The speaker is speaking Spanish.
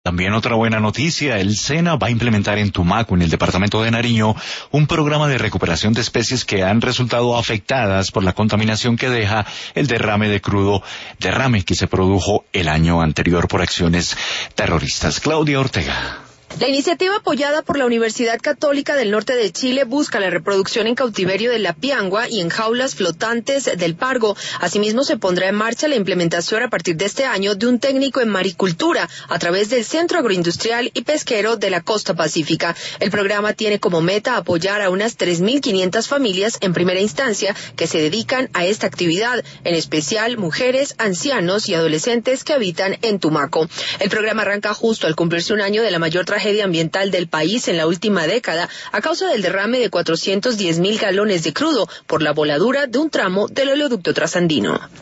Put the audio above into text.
También otra buena noticia, el SENA va a implementar en Tumaco, en el departamento de Nariño, un programa de recuperación de especies que han resultado afectadas por la contaminación que deja el derrame de crudo, derrame que se produjo el año anterior por acciones terroristas. Claudia Ortega. La iniciativa apoyada por la Universidad Católica del Norte de Chile busca la reproducción en cautiverio de la piangua y en jaulas flotantes del pargo. Asimismo, se pondrá en marcha la implementación a partir de este año de un técnico en maricultura a través del Centro Agroindustrial y Pesquero de la Costa Pacífica. El programa tiene como meta apoyar a unas 3.500 familias en primera instancia que se dedican a esta actividad, en especial mujeres, ancianos y adolescentes que habitan en Tumaco. El programa arranca justo al cumplirse un año de la mayor tragedia ambiental del país en la última década a causa del derrame de 410.000 galones de crudo por la voladura de un tramo del oleoducto trasandino.